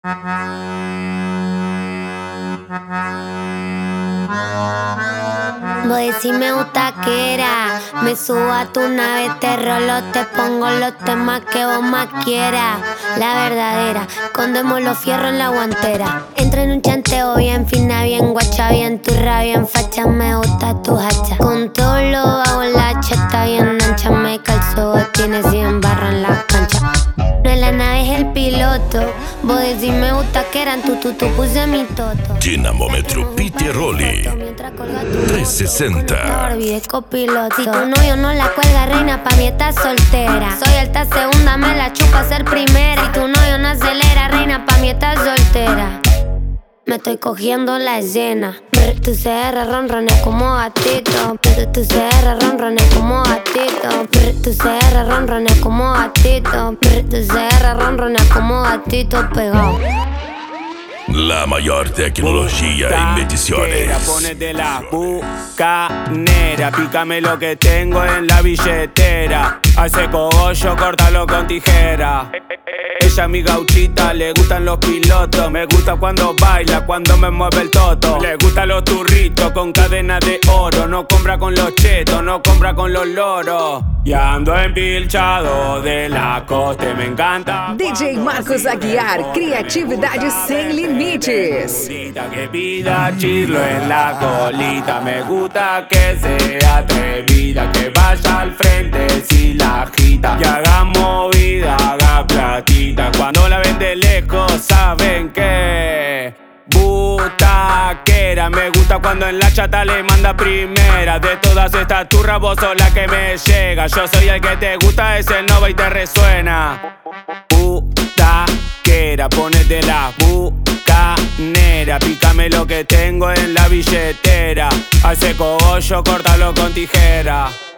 Voy si me gusta que era. Me subo a tu nave, te rolo, te pongo los temas que vos más quieras. La verdadera, escondemos los fierros en la guantera. Entra en un chanteo bien fina, bien guacha, bien turra, bien facha. Me gusta tu hacha. Con todo lo hago en la cheta bien ancha. Me calzo, tienes 100 barras en la cancha. No es la nave, es el piloto. Vos decís me gusta que eran tú puse mi toto. Dinamómetro Pity Rolly 360. Si tu novio no la cuelga, reina, pa' mí está soltera. Soy alta segunda, me la chupa ser primera. Si tu novio no acelera, reina, pa' mí está soltera. Me estoy cogiendo la escena. Tu CR ronrones como gatito. Tu CR ronrones como gatito. Tu CR ronrones como gatito. Tu CR ronrones como gatito pegado. La mayor tecnología en mediciones. Ponete la bucanera, pícame lo que tengo en la billetera. Hace cogollo, córtalo con tijera. Ella mi gauchita, le gustan los pilotos. Me gusta cuando baila, cuando me mueve el toto. Le gustan los turritos con cadena de oro. No compra con los chetos, no compra con los loros. Y ando empilchado de la costa, me encanta. DJ Marcos Aguiar, criatividade sem limites. Que pida chirlo en la colita. Me gusta que sea atrevida, que vaya al frente si la agita. Y haga movida, haga platita. Cuando la ven de lejos saben que butaquera. Me gusta cuando en la chata le manda primera. De todas estas turras vos sos la que me llega. Yo soy el que te gusta, es el Nova y te resuena. Butaquera, ponete la bucanera. Pícame lo que tengo en la billetera. Hace cogollo, córtalo con tijera.